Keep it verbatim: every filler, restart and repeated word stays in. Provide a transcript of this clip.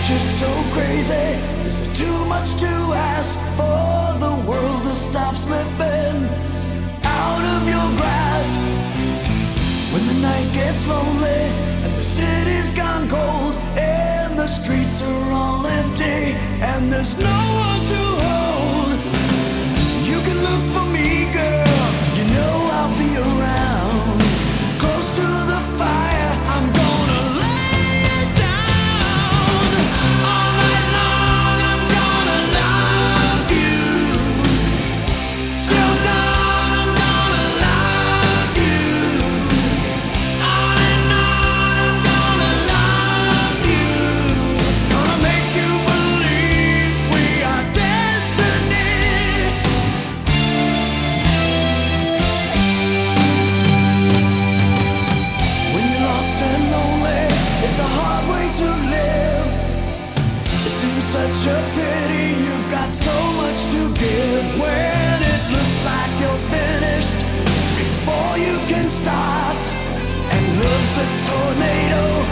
Just so crazy. Is it too much to ask for the world to stop slipping out of your grasp? When the night gets lonely and the city's gone cold and the streets are all empty and there's no one to hold, you can look for me, girl. You know I'll be around, close to the fire. I'm gonna lay it down. All night long I'm gonna love you. Till dawn I'm gonna love you. On and on I'm gonna love you. Gonna make you believe we are destiny. When you're lost and lonely, it's a hard way to live. It seems such a pity you've got so much to give. When it looks like you're finished before you can start, and love's a tornado